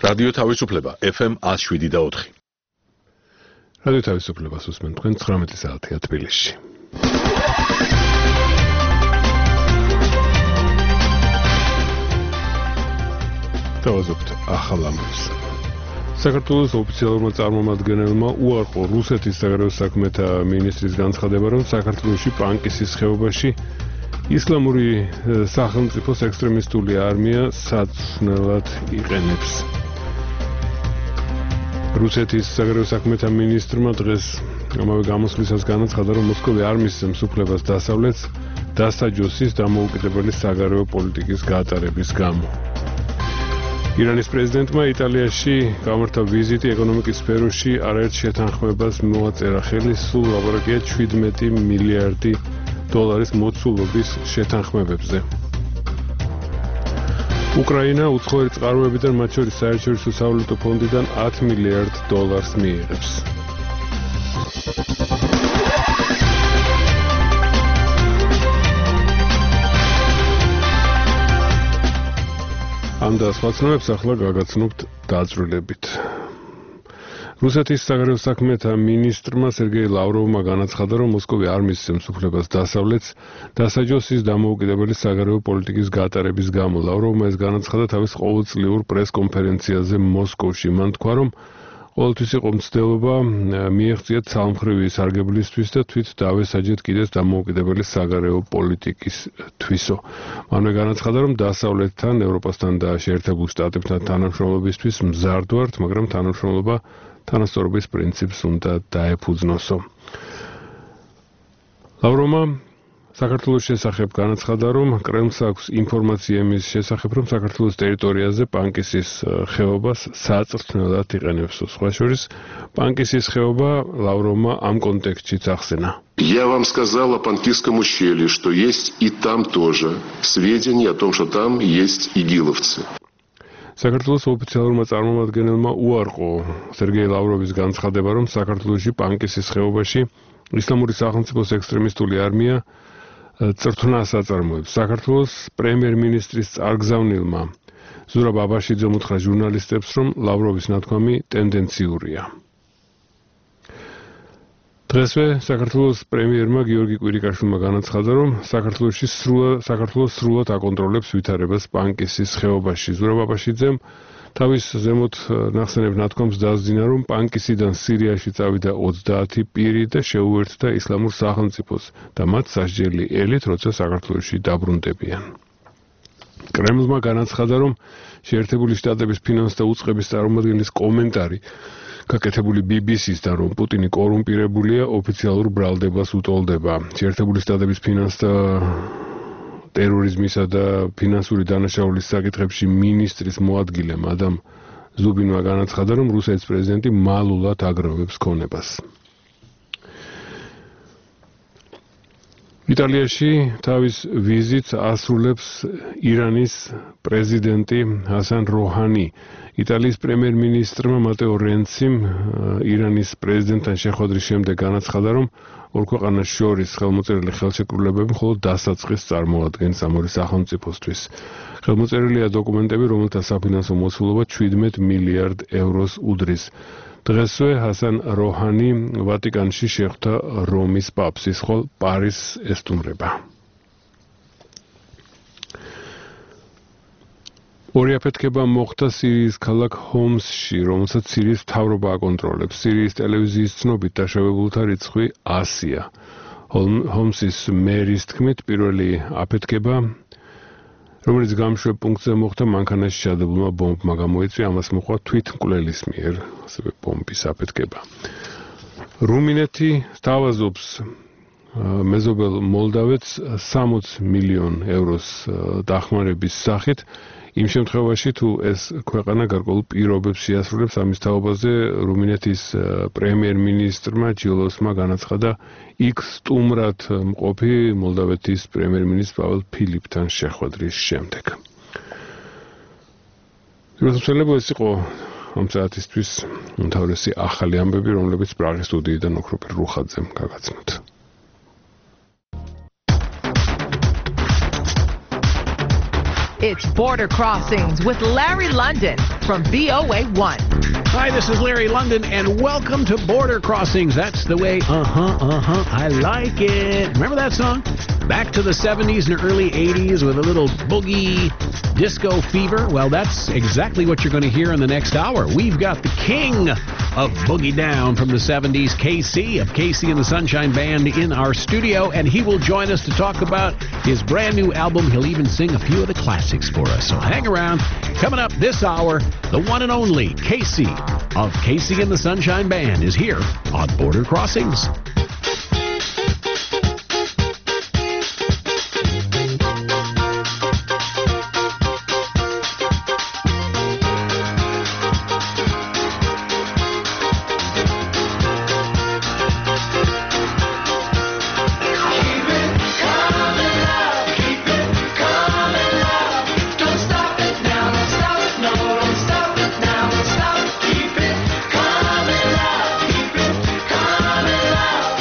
რადიო თავისუფლება FM 107.4. რადიო თავისუფლებას უსმენთ თქვენ 19 საათია თბილისში. თავაზობთ ახალ ამბებს. საქართველოს ოფიციალურმა წარმომადგენელმა უარყო რუსეთის საგარეო საქმეთა მინისტრის განცხადება, რომ საქართველოში პანკისის ხეობაში ისლამური სახელმწიფოს ექსტრემისტული არმია საცვლელად იყენებს. რუსეთის საგარეო საქმეთა მინისტრმა დღეს ამავე გამოსვლისას განაცხადა, რომ მოსკოვი არ მისცემს უფლებას დასავლეთს დასაჯოსის დამოუკიდებელი საგარეო პოლიტიკის გატარების გამო. ირანის პრეზიდენტმა იტალიაში გამართა ვიზიტი ეკონომიკის სფეროში არაერთ შეთანხმებას მოაწერა ხელი, სულ ლაპარაკია 17 მილიარდი დოლარის მოცულობის შეთანხმებებზე. უკრაინა უცხოური წყაროებიდან, მათ შორის საერთაშორისო სავალუტო ფონდიდან 10 მილიარდ დოლარს მიიღებს. ამ და სხვა ცნობებს ახლა გაგაცნობთ დაწვრილებით. რუსეთის საგარეო საქმეთა მინისტრმა სერგეი ლავროვმა განაცხადა, რომ მოსკოვი არ მისცემს უფლებას დასავლეთს დასაჯოსის დამოუკიდებელი საგარეო პოლიტიკის გატარების გამო. ლავროვმა ეს განაცხადა თავის ყოველწლიურ პრესკონფერენციაზე მოსკოვში. მან თქვა, რომ ყოველთვის იყო მცდელობა მიეღწიათ ცალმხრივი სარგებლისთვის და თვით დავესაჯეთ კიდეც დამოუკიდებელი საგარეო პოლიტიკის თვისო. მანვე განაცხადა, რომ დასავლეთთან, ევროპასთან და შეერთებულ შტატებთან თანამშრომლობისთვის მზარდ ვართ, მაგრამ თანამშრომლობა თანასწორობის პრინციპს უნდა დაეფუძნოსო. ლავროვმა საქართველოს შესახებ განაცხადა, რომ კრემლს აქვს ინფორმაცია იმის შესახებ, რომ საქართველოს ტერიტორიაზე პანკისის ხეობას საწვრთნელად იყენებს. სხვა შორის, პანკისის ხეობა ლავროვმა ამ კონტექსტშიც ახსენა. Я вам сказал о Панкисском ущелье, что есть и там тоже сведения о том, что там есть игиловцы. საქართველოს ოფიციალურმა წარმომადგენელმა უარყო სერგეი ლავროვის განცხადება, რომ საქართველოში პანკისის ხეობაში ისლამური სახელმწიფოს ექსტრემისტული არმია წრთვნას აწარმოებს. საქართველოს პრემიერ-მინისტრის წარგზავნილმა ზურაბ აბაშიძემ უთხრა ჟურნალისტებს, რომ ლავროვის ნათქვამი ტენდენციურია. დღესვე საქართველოს პრემიერმა გიორგი კვირიკაშვილმა განაცხადა, რომ საქართველოს სრულად აკონტროლებს ვითარებას პანკისის ხეობაში. ზურაბ აბაშიძემ თავის ზემოთ ნახსენებ ნათქვამს დასძინა, რომ პანკისიდან სირიაში წავიდა 30 პირი და შეუერთდა ისლამურ სახელმწიფოს და მათ სასჯელი ელით, როცა საქართველოში დაბრუნდებიან. კრემლმა განაცხადა, რომ შეერთებული შტატების ფინანსთა უწყების წარმომადგენლის კომენტარი გაკეთებული BBC-სთან, რომ პუტინი კორუმპირებულია, ოფიციალურ ბრალდებას უტოლდება. შეერთებული შტატების ფინანსთა ტერორიზმისა და ფინანსური დანაშაულის საკითხებში მინისტრის მოადგილე მადამ ზუბინმა განაცხადა, რომ რუსეთის პრეზიდენტი მალულად აგროვებს ქონებას. იტალიაში თავის ვიზიტს ასრულებს ირანის პრეზიდენტი ჰასან როჰანი. იტალიის პრემიერ-მინისტრმა მატეო რენციმ ირანის პრეზიდენტთან შეხვედრის შემდეგ განაცხადა, რომ ორ ქვეყანას შორის ხელმოწერილი ხელშეკრულებები მხოლოდ დასაწყისს წარმოადგენს ამ ორი სახელმწიფოსთვის. ხელმოწერილია დოკუმენტები, რომელთა საფინანსო მოცულობა 17 მილიარდ ევროს უდრის. დღესვე ჰასან როჰანი ვატიკანში შეხვდა რომის პაპს, ხოლ პარიზს ესტუმრება. ორი აფეთქება მოხდა სირიის ქალაქ ჰომსში, რომელსაც სირიის მთავრობა აკონტროლებს. სირიის ტელევიზიის ცნობით დაშავებულთა რიცხვი 100-ია. ჰომსის მერის თქმით, პირველი აფეთქება, რომელიც გამშვებ პუნქტზე მოხდა, მანქანაში ჩადებულმა ბომბმა გამოიწვია, ამას მოყვა თვითმკვლელის მიერ, ასევე ბომბის აფეთქება. რუმინეთი სთავაზობს მეზობელ მოლდავეთს 60 მილიონ ევროს დახმარების სახით, იმ შემთხვევაში, თუ ეს ქვეყანა გარკვეულ პირობებს შეასრულებს. ამის თაობაზე რუმინეთის პრემიერ-მინისტრმა ჯილოსმა განაცხადა იქ სტუმრად მყოფი მოლდავეთის პრემიერ-მინისტრ პაველ ფილიპთან შეხვედრის შემდეგ. შესაძლოა ეს იყო ამ საათისთვის უმთავრესი ახალი ამბები, რომლებიც პრაღის სტუდიიდან ოქროპირ რუხაძემ გაგაცნოთ. It's Border Crossings with Larry London from VOA1. Hi, this is Larry London, and welcome to Border Crossings. That's the way, I like it. Remember that song? Back to the 70s and early 80s with a little boogie disco fever. Well, that's exactly what you're going to hear in the next hour. We've got the king of Boogie Down from the 70s, KC of KC and the Sunshine Band, in our studio, and he will join us to talk about his brand new album. He'll even sing a few of the classics for us. So hang around. Coming up this hour, the one and only KC of KC and the Sunshine Band is here on Border Crossings. Keep it coming, love.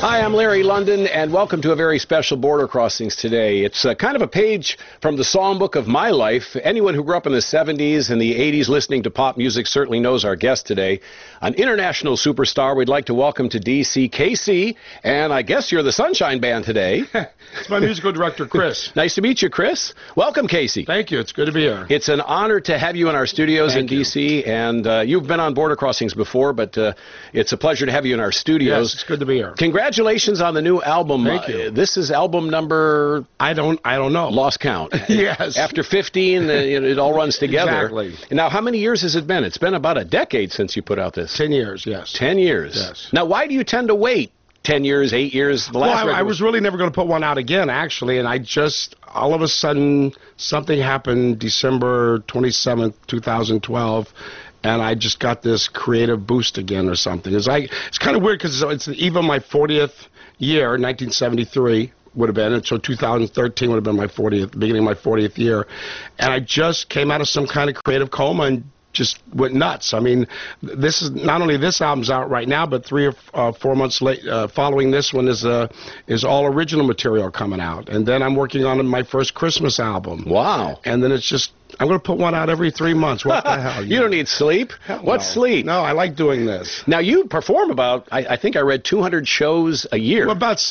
Hi, I'm Larry London, and welcome to a very special Border Crossings today. It's kind of a page from the songbook of my life. Anyone who grew up in the 70s and the 80s listening to pop music certainly knows our guest today. An international superstar we'd like to welcome to D.C., KC, and I guess you're the Sunshine Band today. It's my musical director, Chris. Nice to meet you, Chris. Welcome, Casey. Thank you. It's good to be here. It's an honor to have you in our studios in Thank you. D.C., and you've been on Border Crossings before, but it's a pleasure to have you in our studios. Yes, it's good to be here. Congratulations on the new album. Thank you. This is album number... I don't know. Lost count. Yes. After 15, it all runs together. Exactly. Now, how many years has it been? It's been about a decade since you put out this. 10 years, yes. 10 years. Yes. Now, why do you tend to wait 10 years, 8 years? The last I was really never going to put one out again, actually, and I just, all of a sudden, something happened December 27th, 2012, and I just got this creative boost again or something. It's kind of weird because it's even my 40th year, 1973 would have been, and so 2013 would have been my 40th, beginning of my 40th year, and I just came out of some kind of creative coma and just went nuts. I mean, this is not only this album's out right now, but 3 or 4 months late, following this one is all original material coming out, and then I'm working on my first Christmas album. Wow. And then it's just, I'm going to put one out every 3 months. What the hell? You don't need sleep. What's sleep? No, I like doing this. Now, you perform about, I think I read 200 shows a year. Well, about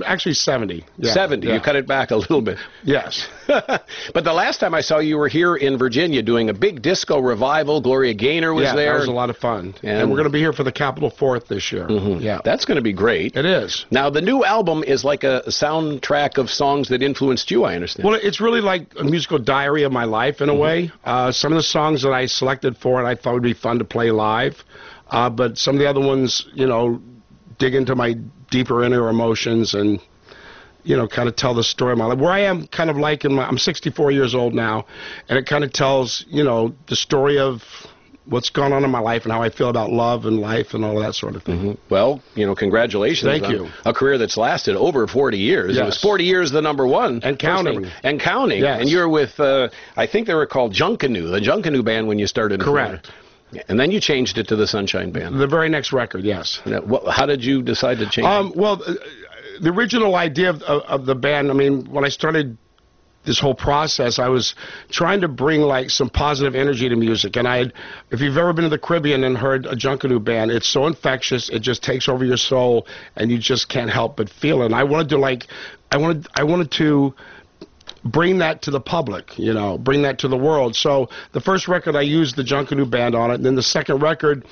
70. Yeah, 70. yeah. You cut it back a little bit. Yes. But the last time I saw you were here in Virginia doing a big disco revival. Gloria Gaynor was there. That was a lot of fun. And we're going to be here for the Capitol 4th this year. Mm-hmm. Yeah. That's going to be great. It is. Now, the new album is like a soundtrack of songs that influenced you, I understand. Well, it's really like a musical diary of my life in a way. Some of the songs that I selected for it I thought would be fun to play live. But some of the other ones, dig into my deeper inner emotions and, kind of tell the story of my life. Where I am kind of like I'm 64 years old now, and it kind of tells, the story of what's gone on in my life and how I feel about love and life and all of that sort of thing. Mm-hmm. Well, congratulations. Thank on you. A career that's lasted over 40 years. Yes. It was 40 years the number one. And counting. And counting. Yes. And you're with, I think they were called Junkanoo, the Junkanoo band when you started. Correct. And then you changed it to the Sunshine Band. The very next record, yes. Now, how did you decide to change it? Well, the original idea of the band, I mean, when I started this whole process, I was trying to bring like some positive energy to music. And if you've ever been to the Caribbean and heard a Junkanoo band, it's so infectious, it just takes over your soul, and you just can't help but feel it. And I wanted to bring that to the public, bring that to the world. So the first record I used the Junkanoo band on it, and then the second record,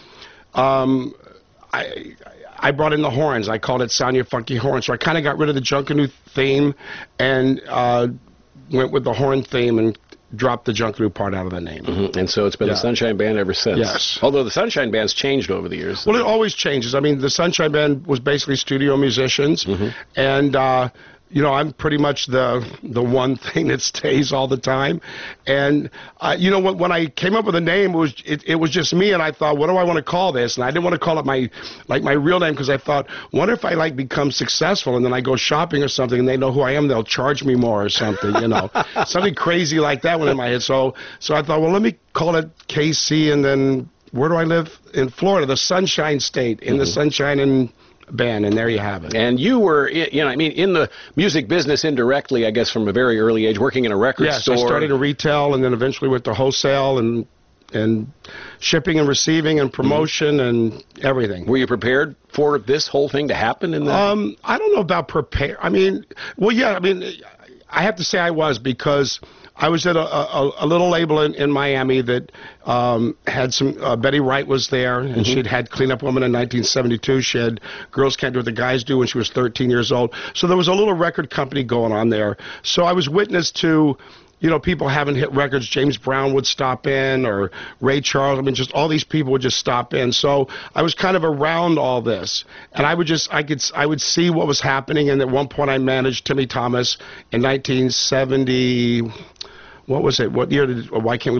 I brought in the horns. I called it Sound Your Funky Horns. So I kind of got rid of the Junkanoo theme and went with the horn theme and dropped the Junkanoo part out of the name. Mm-hmm. And so it's been the Sunshine Band ever since. Yes. Although the Sunshine Band's changed over the years. Well, it always changes. I mean, the Sunshine Band was basically studio musicians, and I'm pretty much the one thing that stays all the time. And when I came up with a name, it was just me, and I thought, what do I want to call this? And I didn't want to call it my real name, because I thought, wonder if I become successful and then I go shopping or something and they know who I am, they'll charge me more or something, something crazy like that went in my head. So I thought, well, let me call it KC, and then where do I live? In Florida, the Sunshine State, in the Sunshine and Band, and there you have it. And you were, in the music business indirectly, I guess, from a very early age, working in a record store. Yes, I started in retail and then eventually went to wholesale and shipping and receiving and promotion and everything. Were you prepared for this whole thing to happen in the... I don't know about prepare. I mean, I have to say I was, because I was at a little label in Miami that had some, Betty Wright was there, and she'd had Clean Up Woman in 1972. She had Girls Can't Do What the Guys Do when she was 13 years old. So there was a little record company going on there. So I was witness to, people having hit records. James Brown would stop in, or Ray Charles. I mean, just all these people would just stop in. So I was kind of around all this, and I would see what was happening. And at one point, I managed Timmy Thomas in 1970. What was it? What year did Why Can't We Live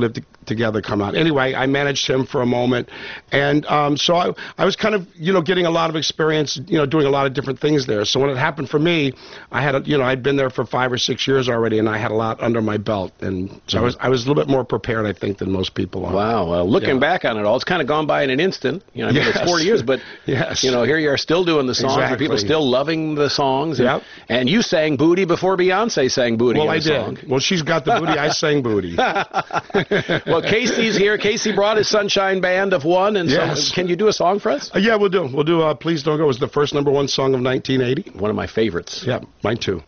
together come out. Anyway, I managed him for a moment, and so I was kind of, getting a lot of experience, doing a lot of different things there. So when it happened for me, I had, I'd been there for 5 or 6 years already, and I had a lot under my belt, and so I was a little bit more prepared, I think, than most people are. Wow. Well, looking back on it all, it's kind of gone by in an instant. It's 4 years, but yes. Here you are still doing the songs, Exactly. and people still loving the songs. Yep. And you sang Booty before Beyonce sang Booty. Well, in I a song. did. Well, she's got the booty. I sang booty. Well, Casey's here. Casey brought his Sunshine Band of One, and Yes. so can you do a song for us? Yeah, we'll do. Please Don't Go. It was the first #1 song of 1980. One of my favorites. Yeah, mine too.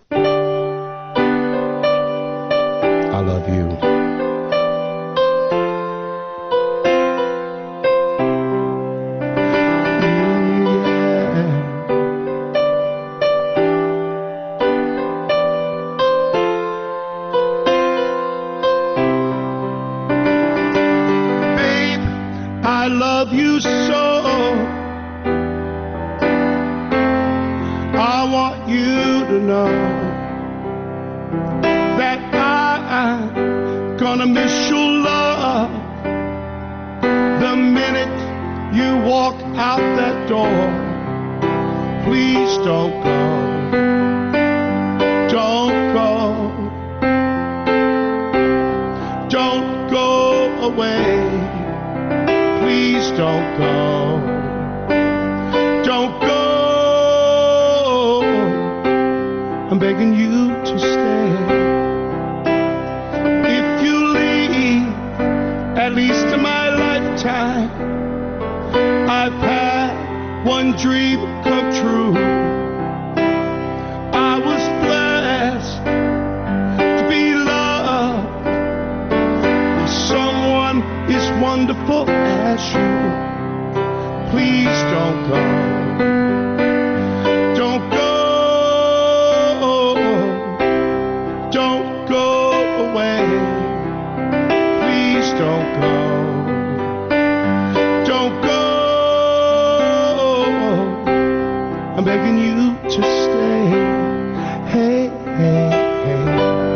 I love you. I love you so. I want you to know that I'm gonna miss your love the minute you walk out that door. Please don't go. Don't go. Don't go away. Please don't go. Don't go. I'm begging you to stay. If you leave, at least in my lifetime, I've had one dream come true. I was blessed to be loved by someone as wonderful as you. Please don't go. Don't go. Don't go away. Please don't go. Don't go. I'm begging you to stay. Hey, hey, hey.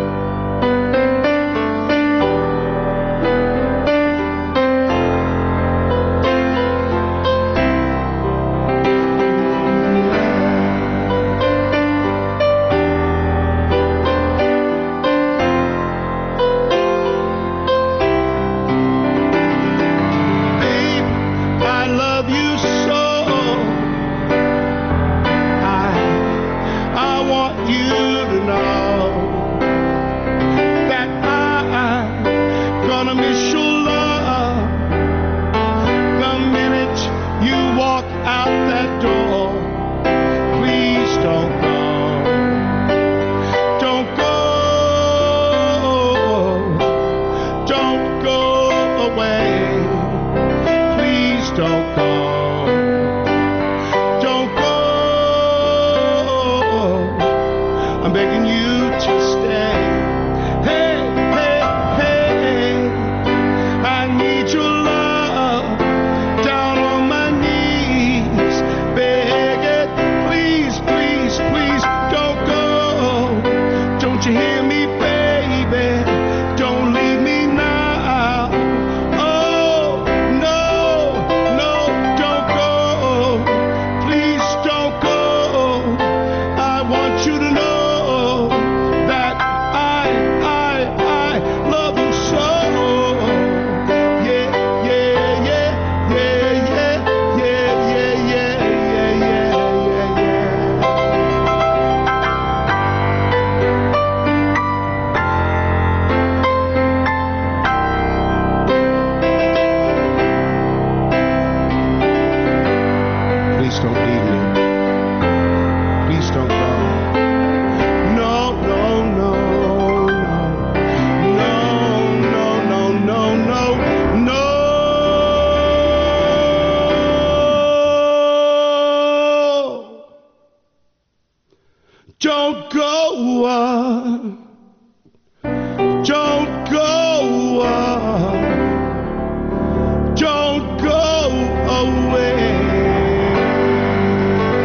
Don't go on. Don't go on. Don't go away.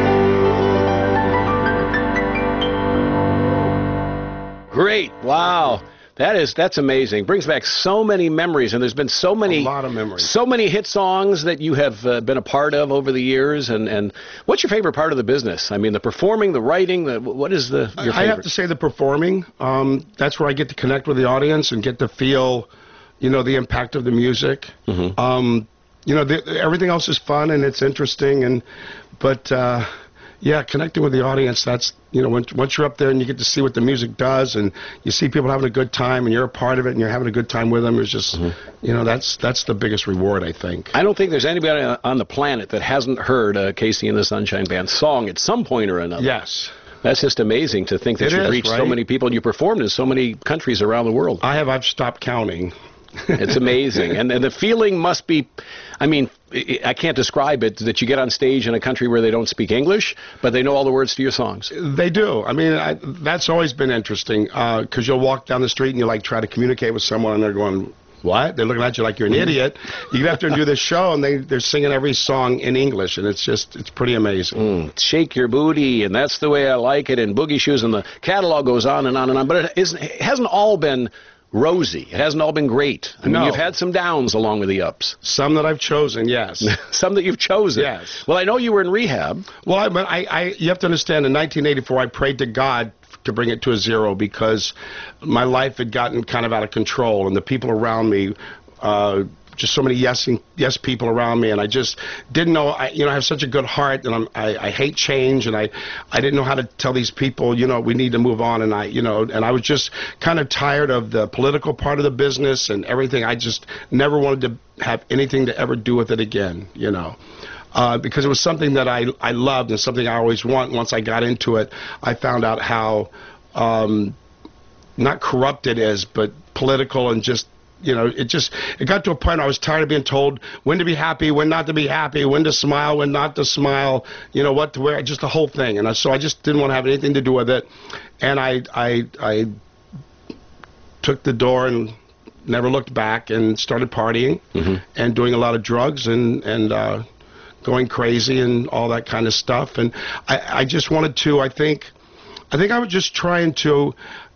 Great. Wow. That's amazing. Brings back so many memories, and there's been so many, a lot of memories. So many hit songs that you have been a part of over the years. And what's your favorite part of the business? I mean, the performing, the writing. What is your favorite? I have to say the performing. That's where I get to connect with the audience and get to feel, the impact of the music. Everything else is fun and it's interesting, but connecting with the audience, that's, once you're up there and you get to see what the music does and you see people having a good time and you're a part of it and you're having a good time with them, it's just, that's the biggest reward, I think. I don't think there's anybody on the planet that hasn't heard a Casey and the Sunshine Band song at some point or another. Yes. That's just amazing to think that you've reached so many people and you performed in so many countries around the world. I've stopped counting. It's amazing. And the feeling must be, I can't describe it, that you get on stage in a country where they don't speak English, but they know all the words to your songs. They do. That's always been interesting, because you'll walk down the street and you try to communicate with someone and they're going, what? They're looking at you like you're an idiot. You get after and do this show and they're singing every song in English, and it's pretty amazing. Shake Your Booty, and That's the Way I Like It, and Boogie Shoes, and the catalog goes on and on and on. But it hasn't all been rosy. It hasn't all been great. You've had some downs along with the ups. Some that I've chosen, yes. Some that you've chosen. Yes. Well, I know you were in rehab. Well, you have to understand, in 1984, I prayed to God to bring it to a zero because my life had gotten kind of out of control, and the people around me, just so many yes people around me, and I just didn't know. I have such a good heart, and I hate change, and I didn't know how to tell these people, we need to move on, and I was just kind of tired of the political part of the business and everything. I just never wanted to have anything to ever do with it again, because it was something that I loved and something I always want. Once I got into it, I found out how not corrupt it is, but political, and just it got to a point I was tired of being told when to be happy, when not to be happy, when to smile, when not to smile, what to wear, just the whole thing. And so I just didn't want to have anything to do with it. And I took the door and never looked back and started partying and doing a lot of drugs and going crazy and all that kind of stuff. And I just wanted to, I think I was just trying to,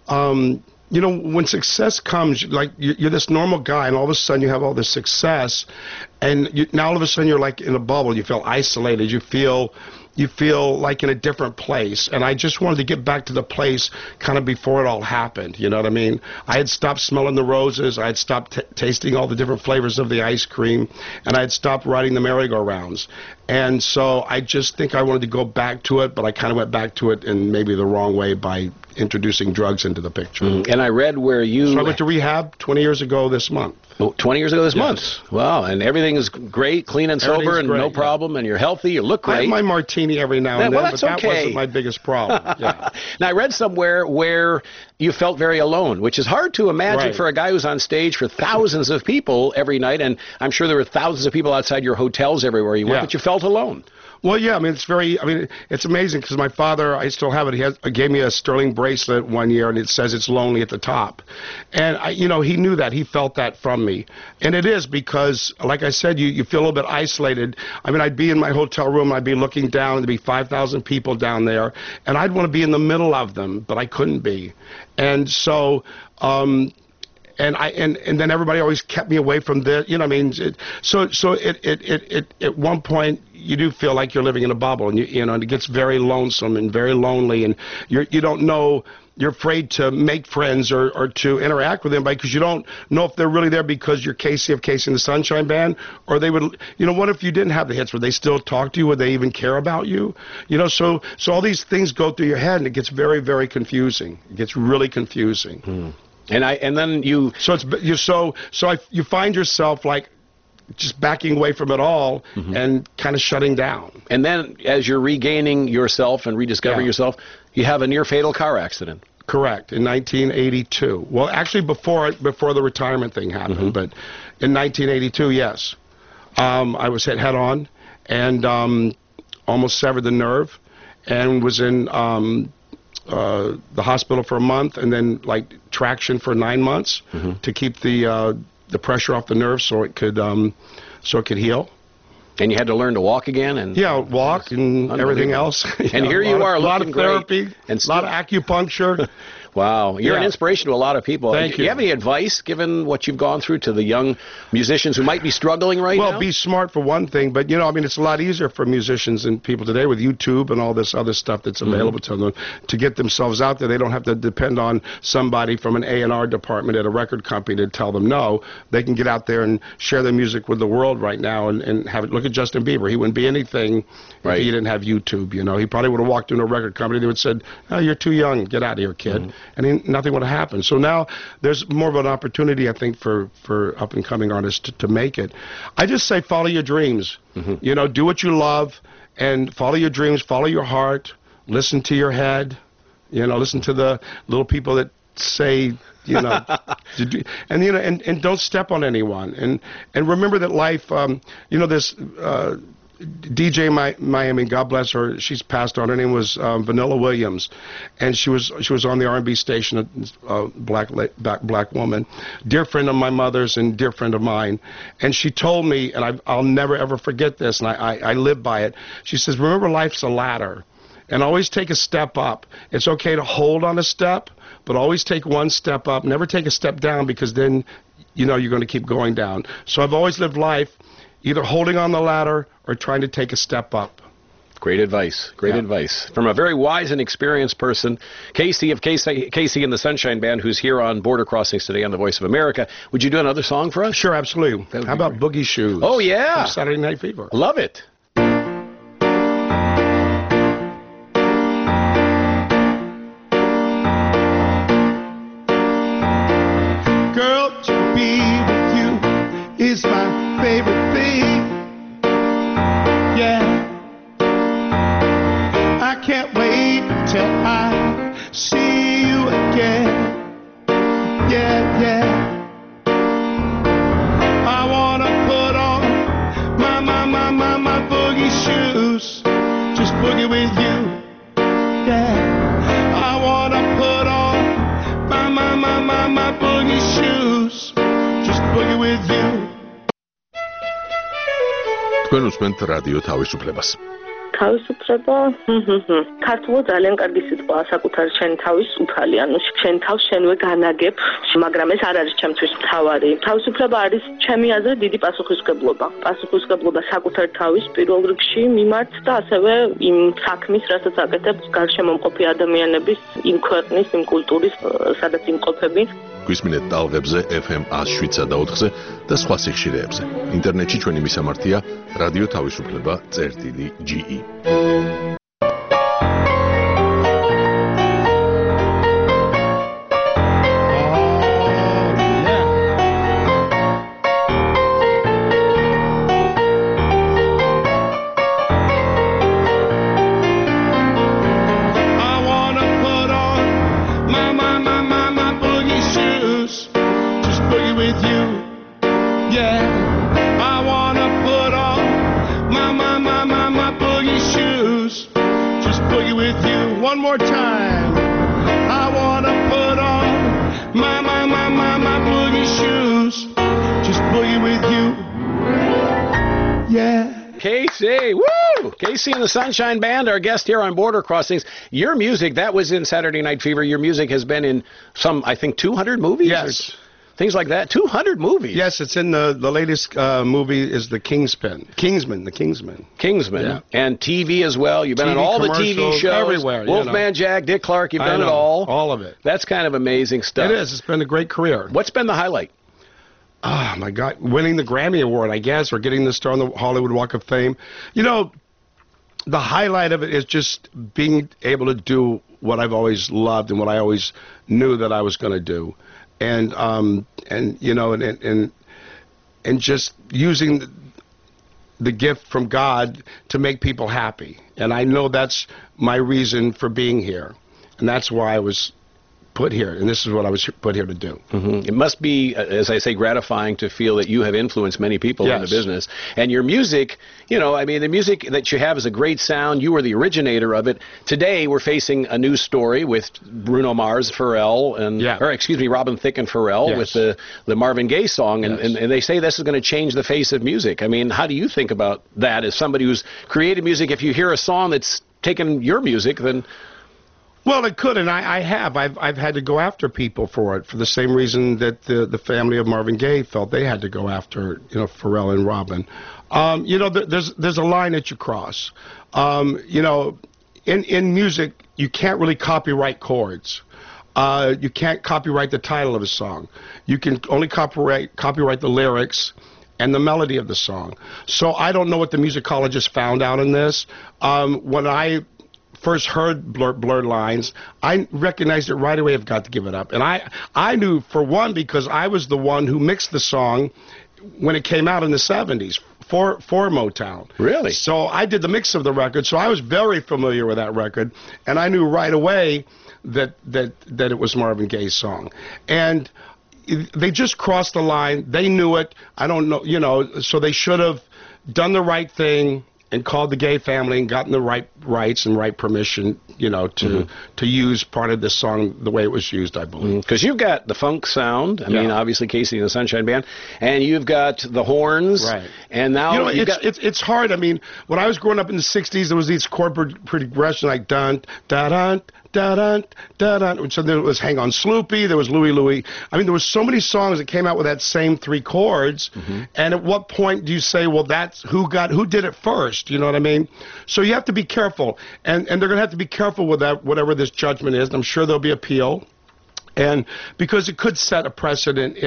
when success comes, you're this normal guy, and all of a sudden you have all this success, and now all of a sudden you're in a bubble. You feel isolated. You feel like in a different place. And I just wanted to get back to the place kind of before it all happened. You know what I mean? I had stopped smelling the roses. I had stopped tasting all the different flavors of the ice cream, and I had stopped riding the merry-go-rounds. And so I just think I wanted to go back to it, but I kind of went back to it in maybe the wrong way by introducing drugs into the picture. And I read where you... So I went to rehab 20 years ago this month. 20 years ago this month? Wow, and everything is great, clean and sober, and no problem, and you're healthy, you look great. I have my martini every now and then, but that wasn't my biggest problem. Yeah. Now, I read somewhere where you felt very alone, which is hard to imagine for a guy who's on stage for thousands of people every night, and I'm sure there were thousands of people outside your hotels everywhere you went, but you felt alone. Well, yeah, it's amazing because my father, I still have it, he gave me a sterling bracelet one year, and it says it's lonely at the top. And, he knew that. He felt that from me. And it is because, like I said, you feel a little bit isolated. I'd be in my hotel room, and I'd be looking down, and there'd be 5,000 people down there, and I'd want to be in the middle of them, but I couldn't be. And so... and then everybody always kept me away from this, So at one point you do feel like you're living in a bubble, and and it gets very lonesome and very lonely, and you don't know. You're afraid to make friends or to interact with anybody because you don't know if they're really there because you're Casey of Casey and the Sunshine Band, or they would, what if you didn't have the hits? Would they still talk to you? Would they even care about you? So all these things go through your head, and it gets very, very confusing. It gets really confusing. And then you... you find yourself just backing away from it all and kind of shutting down. And then as you're regaining yourself and rediscovering yourself, you have a near-fatal car accident. Correct, in 1982. Well, actually before the retirement thing happened, but in 1982, yes. I was hit head-on and almost severed the nerve and was in... the hospital for a month, and then traction for 9 months to keep the pressure off the nerve so it could heal. And you had to learn to walk again, and walk and everything else. And here you are, a lot of therapy, and a lot of acupuncture. Wow. You're an inspiration to a lot of people. Thank you. Do you have any advice, given what you've gone through, to the young musicians who might be struggling right now? Well, be smart for one thing, but, I mean, it's a lot easier for musicians and people today with YouTube and all this other stuff that's available to them to get themselves out there. They don't have to depend on somebody from an A&R department at a record company to tell them no. They can get out there and share their music with the world right now and have it. Look at Justin Bieber. He wouldn't be anything if he didn't have YouTube, He probably would have walked into a record company. They would have said, "Oh, you're too young. Get out of here, kid." And nothing would have happened. So now there's more of an opportunity, I think, for up-and-coming artists to make it. I just say follow your dreams. Do what you love and follow your dreams, follow your heart, listen to your head, listen to the little people that say, and don't step on anyone. And remember that life, this DJ Miami, God bless her, she's passed on. Her name was Vanilla Williams, and she was on the R&B station, a black woman, dear friend of my mother's and dear friend of mine. And she told me, and I'll never ever forget this, and I live by it. She says, remember, life's a ladder, and always take a step up. It's okay to hold on a step, but always take one step up. Never take a step down, because then you're going to keep going down. So I've always lived life either holding on the ladder or trying to take a step up. Great advice. Great advice. From a very wise and experienced person, Casey of Casey and the Sunshine Band, who's here on Border Crossings today on the Voice of America. Would you do another song for us? Sure, absolutely. How about Boogie Shoes? Oh, yeah. From Saturday Night Fever. Love it. Girl, to be with you is my favorite thing. Yeah, I can't wait till I see you again. Yeah, I wanna put on my boogie shoes, just boogie with you. Yeah, I wanna put on my boogie shoes, just boogie with you. თქვენ უსმენთ რადიო თავისუფლებას. თავისუფლება ქართულად ძალიან კარგი სიტყვაა საკუთარ შენ თავის უფალი, ანუ შენ თავს შენვე განაგებ, მაგრამ ეს არ არის ჩემთვის მთავარი. თავისუფლება არის ჩემი აზრით დიდი პასუხისმგებლობა. პასუხისმგებლობა საკუთარ თავის პირველ რიგში მიმართ და ასევე იმ საქმის, რასაც აკეთებს გარშემო მყოფი ადამიანების, იმ ქვეყნის, იმ კულტურის, სადაც იმყოფები. გვისმინეთ ტალღებზე FM 107.4-ზე და სხვა სიხშირეებზე. ინტერნეტში ჩვენი მისამართია რადიო თავისუფლება.ge. One more time. I wanna put on my boogie shoes, just boogie with you. Yeah. Casey, woo! Casey and the Sunshine Band, our guest here on Border Crossings. Your music, that was in Saturday Night Fever. Your music has been in some, I think, 200 movies? Yes. Things like that. 200 movies. Yes, it's in the latest movie is The Kingsman. Kingsman. Yeah. And TV as well. You've been on all the TV shows. Everywhere. Wolfman Jack, Dick Clark, you've done it all. All of it. That's kind of amazing stuff. It is. It's been a great career. What's been the highlight? Oh, my God. Winning the Grammy Award, I guess, or getting the star on the Hollywood Walk of Fame. The highlight of it is just being able to do what I've always loved and what I always knew that I was going to do. And just using the gift from God to make people happy. And I know that's my reason for being here. And that's why I was put here, and this is what I was put here to do. It must be, as I say, gratifying to feel that you have influenced many people in the business. And your music, the music that you have is a great sound. You were the originator of it. Today, we're facing a news story with Bruno Mars, Pharrell, Robin Thicke and Pharrell with the Marvin Gaye song. And they say this is going to change the face of music. I mean, how do you think about that as somebody who's created music? If you hear a song that's taken your music, then... Well, it could, and I have. I've had to go after people for it for the same reason that the family of Marvin Gaye felt they had to go after, Pharrell and Robin. There's a line that you cross. In music, you can't really copyright chords. You can't copyright the title of a song. You can only copyright the lyrics and the melody of the song. So I don't know what the musicologists found out in this. When I first heard Blurred Lines, I recognized it right away. I've got to give it up. And I knew, for one, because I was the one who mixed the song when it came out in the 70s for Motown. Really? So I did the mix of the record, so I was very familiar with that record, and I knew right away that it was Marvin Gaye's song. And they just crossed the line. They knew it. I don't know, so they should have done the right thing and called the Gaye family and gotten the right rights and right permission, to use part of this song the way it was used, I believe. Because you've got the funk sound. I mean, obviously Casey and the Sunshine Band, and you've got the horns. Right. And now it's hard. I mean, when I was growing up in the '60s, there was these chord progression like dun da dun da dun da dun. So there was Hang On Sloopy. There was Louie Louie. I mean, there was so many songs that came out with that same three chords. And at what point do you say, well, that's who did it first? You know what I mean? So you have to be careful, and they're going to have to be careful with that, whatever this judgment is. I'm sure there'll be appeal, and because it could set a precedent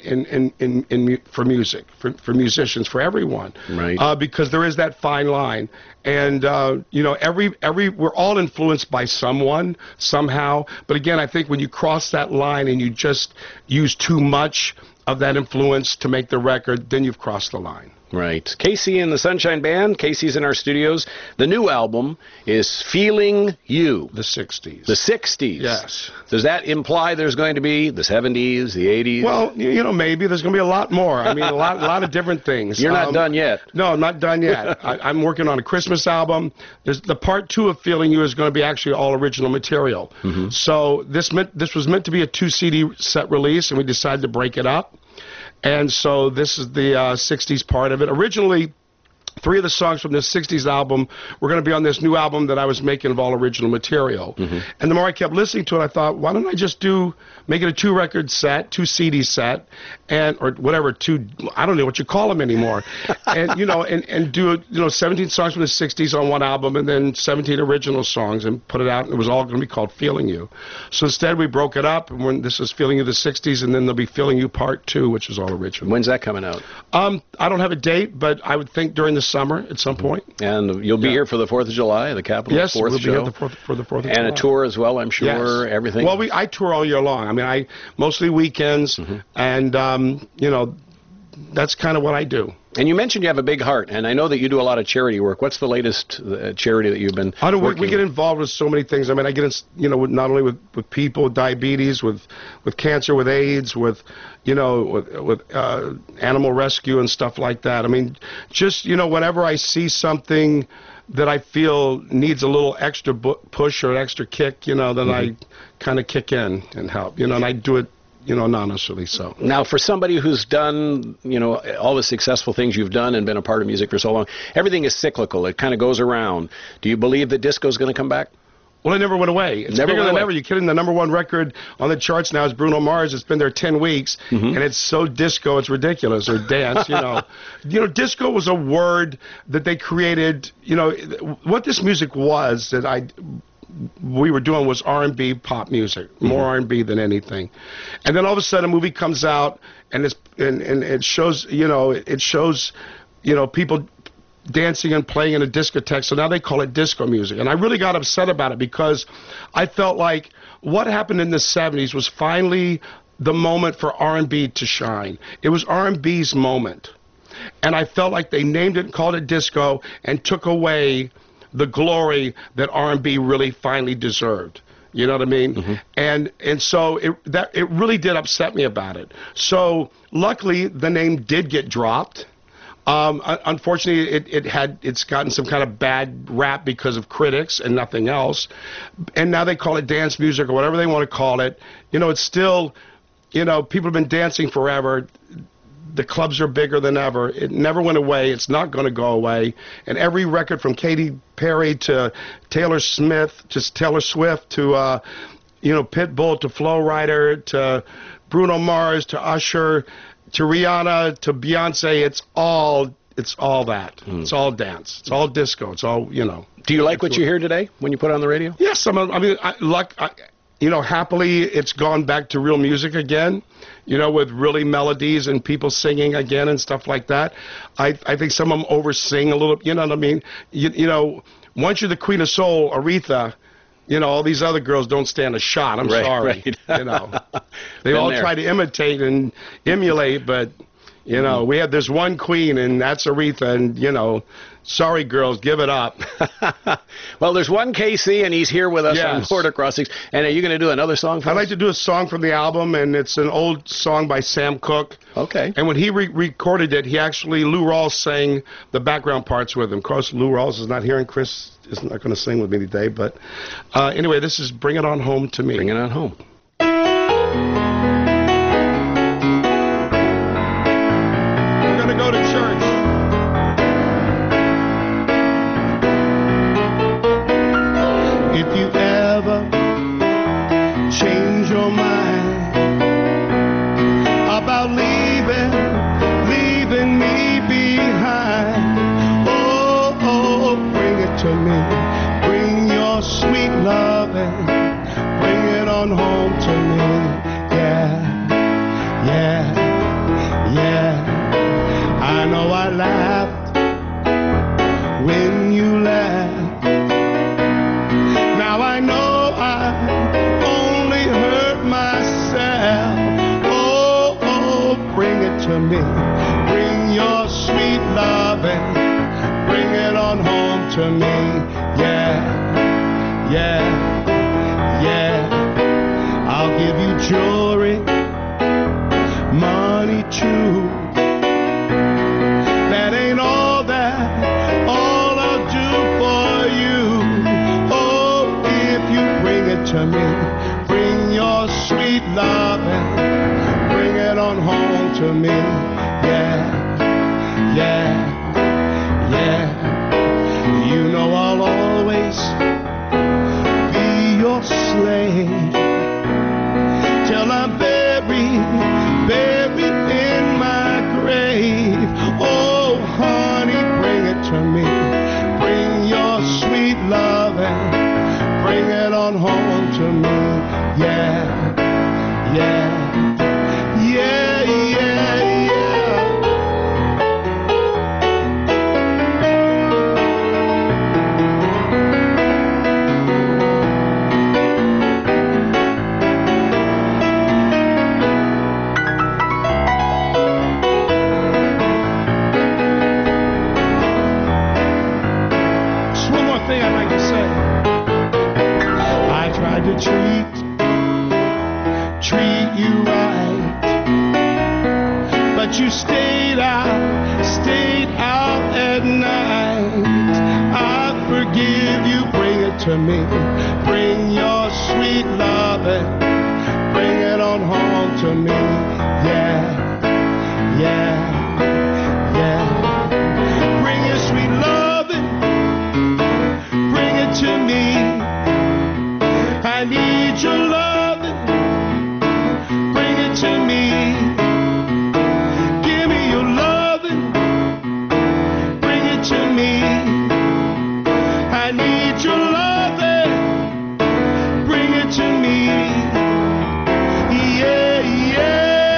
for music, for musicians, for everyone, right? Because there is that fine line, and we're all influenced by someone somehow. But again, I think when you cross that line and you just use too much of that influence to make the record, then you've crossed the line. Right. Casey and the Sunshine Band. Casey's in our studios. The new album is Feeling You. The 60s. The 60s. Yes. Does that imply there's going to be the 70s, the 80s? Well, maybe there's going to be a lot more. I mean, a lot of different things. You're not done yet. No, I'm not done yet. I'm working on a Christmas album. There's the part 2 of Feeling You is going to be actually all original material. So this was meant to be a 2 CD set release, and we decided to break it up. And so this is the 60s part of it. Originally, 3 of the songs from the 60s album were going to be on this new album that I was making of all original material. And the more I kept listening to it, I thought, why don't I just make it a 2-record set, 2 CD set, or whatever, I don't know what you call them anymore. And, and do 17 songs from the 60s on one album and then 17 original songs and put it out. And it was all going to be called Feeling You. So instead we broke it up, and this is Feeling You the 60s, and then there'll be Feeling You Part 2, which is all original. When's that coming out? I don't have a date, but I would think during the summer at some point. And you'll be here for the 4th of July, the Capitol 4th show. Yes, we'll be here for the 4th of July. And a tour as well, I'm sure, everything. Well, I tour all year long. I mean, mostly weekends, and, that's kind of what I do. And you mentioned you have a big heart, and I know that you do a lot of charity work. What's the latest charity that you've been working? We get involved with so many things. I mean, I get in, not only with people with diabetes, with cancer, with AIDS, with animal rescue and stuff like that. I mean, just, whenever I see something that I feel needs a little extra push or an extra kick, then I kind of kick in and help, and I do it, anonymously. So now, for somebody who's done, all the successful things you've done and been a part of music for so long, everything is cyclical. It kind of goes around. Do you believe that disco is going to come back? Well, it never went away. It's bigger than ever. You're kidding. The #1 record on the charts now is Bruno Mars. It's been there 10 weeks, and it's so disco, it's ridiculous, or dance, disco was a word that they created. What this music was that we were doing was R&B pop music, more R&B than anything. And then all of a sudden a movie comes out, and it shows, people dancing and playing in a discotheque, so now they call it disco music. And I really got upset about it because I felt like what happened in the 70s was finally the moment for R&B to shine. It was R&B's moment. And I felt like they named it and called it disco and took away the glory that R&B really finally deserved. You know what I mean? And so it really did upset me about it. So luckily the name did get dropped. Unfortunately, it's gotten some kind of bad rap because of critics and nothing else. And now they call it dance music or whatever they want to call it. It's still, people have been dancing forever. The clubs are bigger than ever. It never went away. It's not going to go away. And every record from Katy Perry to Taylor Swift to Pitbull to Flo Rida to Bruno Mars to Usher to Rihanna to Beyonce, it's all that. It's all dance. It's all disco. It's all, Do you like what you hear today when you put it on the radio? Yes, happily it's gone back to real music again, with really melodies and people singing again and stuff like that. I think some of them over-sing a little, you know what I mean? Once you're the Queen of Soul, Aretha, all these other girls don't stand a shot. I'm sorry. Right. They all try to imitate and emulate, but, there's one queen, and that's Aretha, and, sorry, girls, give it up. Well, there's one KC, and he's here with us on Border Crossings. And are you going to do another song for us? I'd like to do a song from the album, and it's an old song by Sam Cooke. Okay. And when he recorded it, Lou Rawls sang the background parts with him. Of course, Lou Rawls is not here, and Chris is not going to sing with me today. But anyway, this is Bring It On Home to Me. Bring It On Home. We're going to go to church. If you ever change your mind about leaving me behind, oh, bring it to me. Bring your sweet love and bring it on home to me. Yeah. I know I laughed when you laughed. Now I know I only hurt myself. Oh, bring it to me. Bring your sweet love and bring it on home to me. Yeah. I'll give you jewelry, money too. That ain't all I'll do for you. Oh, if you bring it to me, bring your sweet love and bring it on home to me. Yeah. I'll always be your slave till I'm buried in my grave. Oh, honey, bring it to me. Bring your sweet love and bring it on home to me. Yeah. Thing I'd like to say. I tried to treat you right, but you stayed out at night. I forgive you, bring it to me. Bring your sweet love and bring it on home to me. Yeah. Bring your sweet love and bring it to me. I need your loving. Bring it to me. Give me your loving. Bring it to me. I need your loving. Bring it to me. Yeah.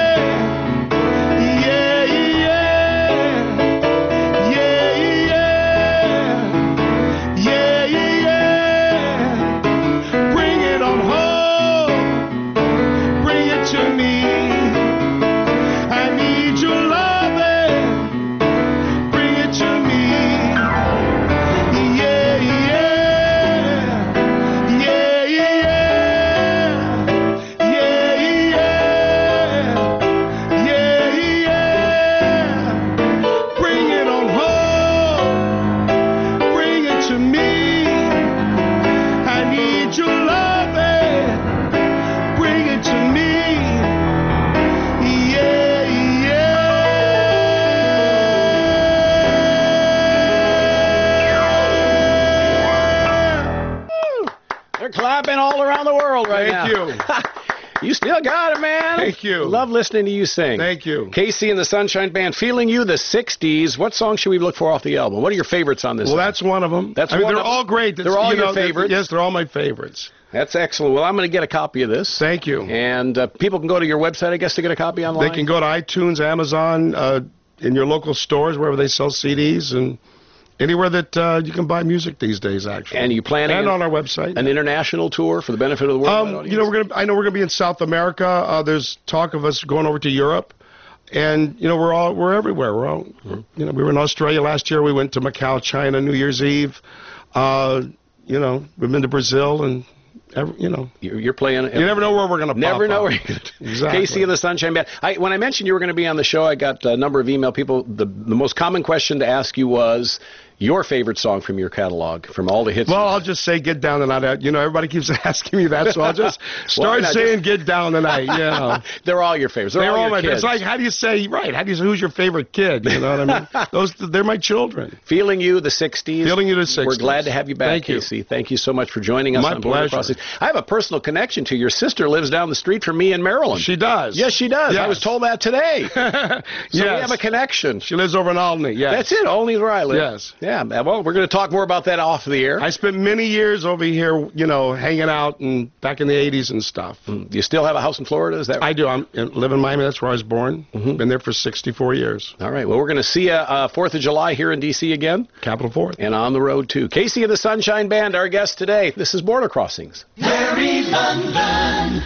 They're clapping all around the world right now. Thank you. You still got it, man. Thank you. Love listening to you sing. Thank you. Casey and the Sunshine Band, Feeling You, the 60s. What song should we look for off the album? What are your favorites on this Well, album? that's one of them. That's they're one of all great. They're all your favorites? Yes, they're all my favorites. That's excellent. Well, I'm going to get a copy of this. Thank you. And people can go to your website, I guess, to get a copy online? They can go to iTunes, Amazon, in your local stores, wherever they sell CDs, and anywhere that you can buy music these days, actually. And you planning on our website. An international tour for the benefit of the world? You know, I know we're going to be in South America. There's talk of us going over to Europe. And, you know, we're everywhere. We're all, you know, we were in Australia last year. We went to Macau, China, New Year's Eve. You know, we've been to Brazil and, you know. You're playing. You never know where we're going to pop Never know up. where you're going to. Exactly. Casey and the Sunshine Band. When I mentioned you were going to be on the show, I got a number of email people. The most common question to ask you was your favorite song from your catalog, from all the hits. Well, I'll just say Get Down Tonight. You know, everybody keeps asking me that, so I'll just start saying Get Down Tonight. You know. They're all your favorites. They're all your my kids. It's like, how do you say, who's your favorite kid? You know what I mean? They're my children. Feeling You, the 60s. Feeling You, the 60s. We're glad to have you back, Thank you. Casey. Thank you so much for joining us My on Border pleasure. Crossings. I have a personal connection to your sister lives down the street from me in Maryland. She does. Yes, she does. Yes. I was told that today. Yes. We have a connection. She lives over in Albany, yes. That's it. Olney's where I live. Yes. Yeah. Well, we're going to talk more about that off the air. I spent many years over here, you know, hanging out and back in the 80s and stuff. Do you still have a house in Florida? Is that right? I do. I live in Miami. That's where I was born. Been there for 64 years. All right. Well, we're going to see you 4th of July here in D.C. again. Capital 4th. And on the road, too. Casey and the Sunshine Band, our guest today. This is Border Crossings. Larry London.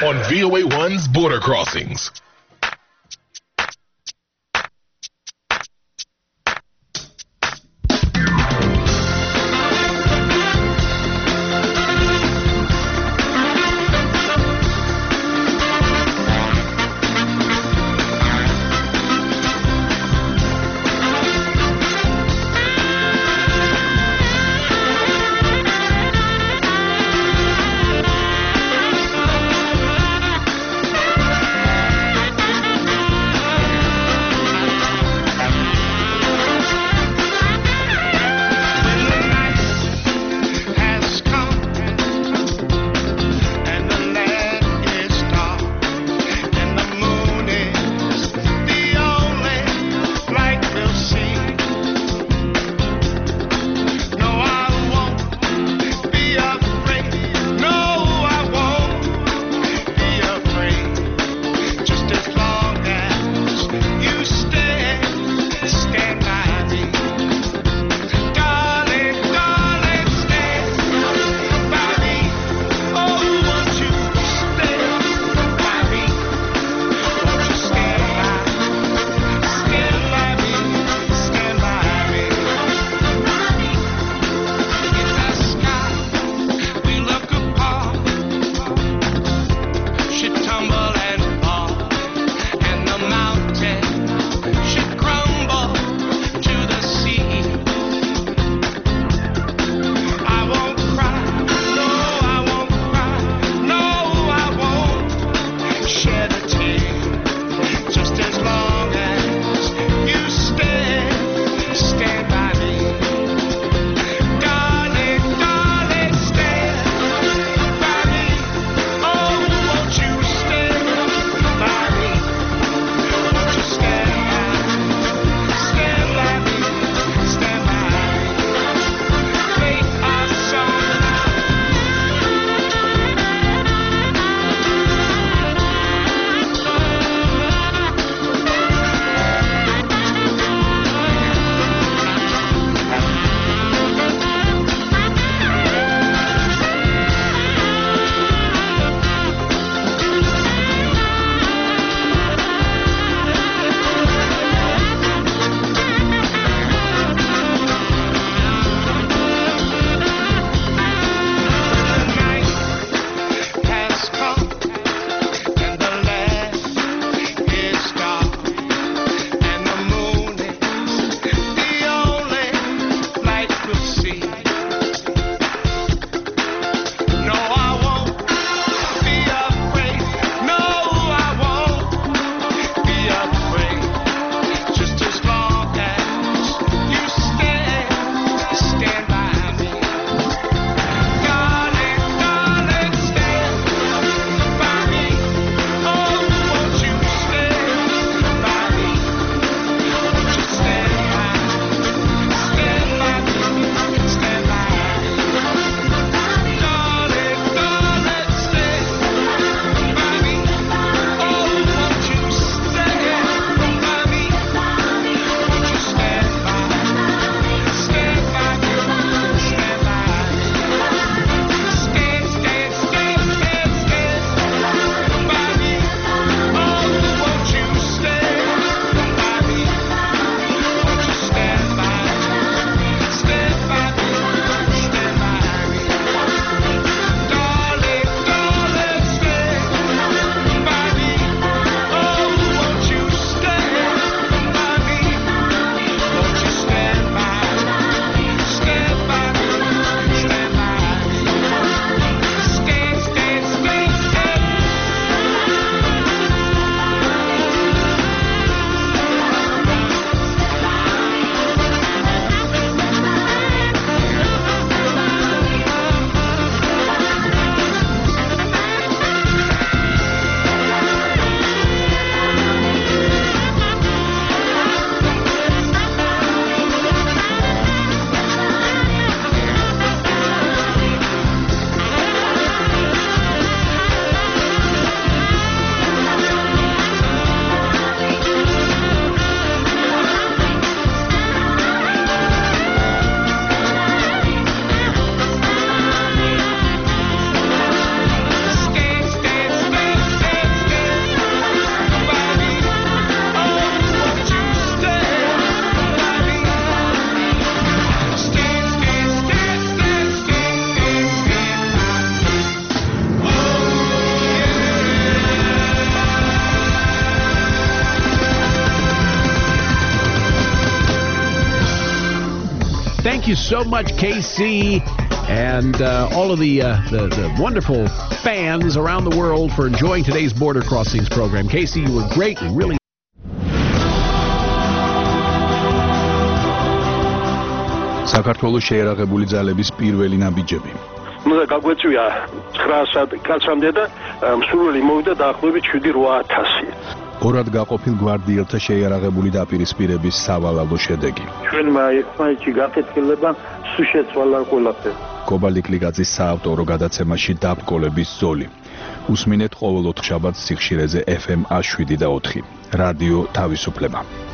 on VOA1's Border Crossings. Thank you so much, KC, and all of the wonderful fans around the world for enjoying today's Border Crossings program. KC, you were great. We really საქართველოს შეერაღებული ძალების პირველი ნაბიჯები. უნდა გაგვეწვია 900 კაცამდე და მსურველი მოვიდა დაახლოებით 7-8000. ორად გაყოფილ გვარდიელთა შეიარაღებული დაპირისპირების სავალალო შედეგი. ჩვენმა ერთმანეთში გაკეთილება სულ შეცვალა ყველაფერი. კობალიკლიძის საავტორო გადაცემაში დაბკოლების ზოლი. უსმინეთ ყოველ ოთხშაბათს სიხშირეზე FM 107 და 4. რადიო თავისუფლება.